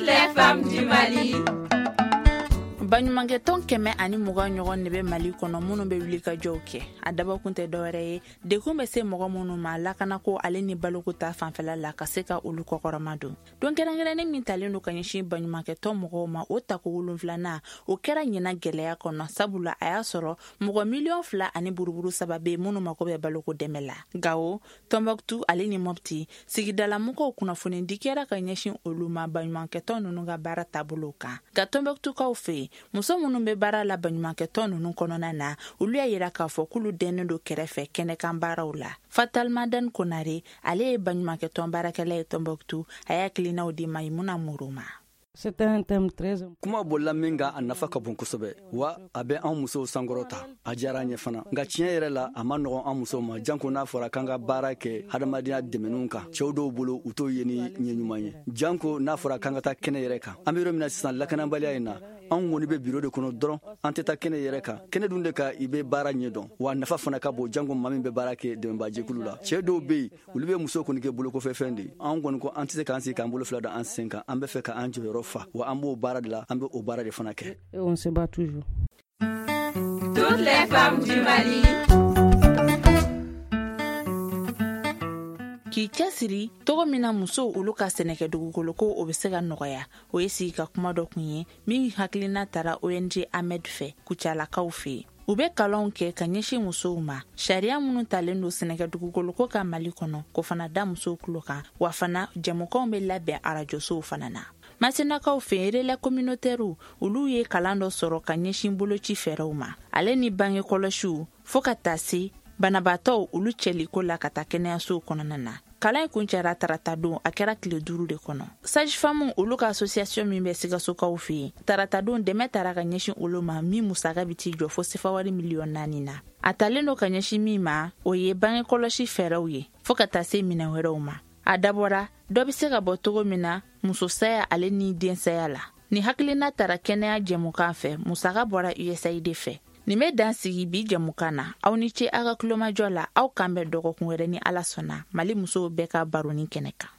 les femmes du Mali. Banyumangeton keme ani muga ɲɔgɔn ne be Mali kɔnɔ minnu be wuli ka jɔw kɛ a dabɔ kun tɛ dɔwɛrɛ ye dekun be se mɔgɔ minnu ma lakana ko ale ni baloko ta fanfɛla la ka se ka olu kɔkɔrɔma don don kɛrɛnkɛrɛnnen min talen do ka ɲɛsin banyumankɛtɔn mɔgɔw ma o tako 7 o kɛra ɲina gɛlɛya kɔnɔ sabula a y'a sɔrɔ mɔgɔ miliyɔn 2 ani buruburu 3 be minnu mako bɛ baloko dɛmɛ la Gao, Tombouctou ale ni Mopti sigidala mɔgɔw kunnafoni di kɛra ka ɲɛsin olu ma banyumankɛtɔn ninnu ka baara taabolo kan ka Tombouctoukaw fɛ muso minnu be baara la banyumankɛtɔn ninnu kɔnɔna na olu y'a yira k'a fɔ k'olu dɛnnen do kɛrɛfɛ kɛnɛkan baaraw la Fatal Madan Konare ale ye banyumankɛtɔn baarakɛla ye Tombouctou a y'a kilinaw di Maïmouna Mourouma. C'était un thème très important. Kuma bolla minga a nafa ka bon kosɛbɛ wa a bɛ an musow sankɔrɔta a diyara an ye fana nka tiɲɛ yɛrɛ la a ma nɔgɔn an musow ma janko n'a fɔra k'an ka baara kɛ hadamadenya dɛmɛninw kan cɛw dɔw bolo u t'o ye ni ɲɛ ɲuman ye janko n'a fɔra k'an ka taa kɛnɛ yɛrɛ kan an bɛ yɔrɔ min na sisan lakanabaliya in na an kɔni bɛ biro de kɔnɔ dɔrɔn an tɛ taa kɛnɛ yɛrɛ kan kɛnɛ dun de ka i bɛ baara ɲɛ dɔn wa nafa fana ka bon janko maa min bɛ baara kɛ dɛmɛbajɛkulu la cɛ dɔw bɛ yen olu bɛ muso kɔni kɛ bolokɔfɛfɛn de an kɔni ko an tɛ se k'an sigi k'an bolo fila da an sen kan an bɛ fɛ ka an jɔyɔrɔ fa wa an b'o baara de la an bɛ o baara de fana kɛ. Et on se bat toujours. Toutes les femmes du Mali. K'i cɛsiri togo min na musow olu ka sɛnɛkɛ dugukolo ko o be se ka nɔgɔya o ye sigi ka kuma dɔ kun ye min hakilina tara ONG Ahmed fɛ Kucalakaw fɛ u be kalanw kɛ ka ɲɛsin musow ma sariya minnu talen do sɛnɛkɛ dugukolo ko ka Mali kɔnɔ ko fana da musow tulo kan wa fana jɛmukanw be labɛn arajosow fana na Masinakaw fɛ relais communautaire olu ye kalan dɔ sɔrɔ ka ɲɛsin boloci fɛɛrɛw ma ale ni bange kɔlɔsiw fo ka taa se banabaatɔw olu cɛliko la ka taa kɛnɛyasow kɔnɔna na kalan kuncɛra tarata don a kɛra tile 5 de kɔnɔ sage-femme olu ka association min bɛ Sigasokaw fɛ yen tarata don dɛmɛ tara ka ɲɛsin olu ma min musaka bi t'i jɔ fo sefawari miliyɔn 4 na a talen do ka ɲɛsin min ma o ye bange kɔlɔsi fɛɛrɛw ye fo ka taa se minɛn wɛrɛw ma a dabɔra dɔ be se ka bɔ togo min na muso saya ale ni den saya la ni hakilina tara kɛnɛya jɛmukan fɛ musaka bɔra USAID fɛ nin bɛ dan sigi bi jɛmukan na aw ni ce a ka kulomajɔ la aw kan bɛ dɔgɔkun wɛrɛ ni Ala sɔnna Mali musow bɛɛ ka baronin kɛnɛ kan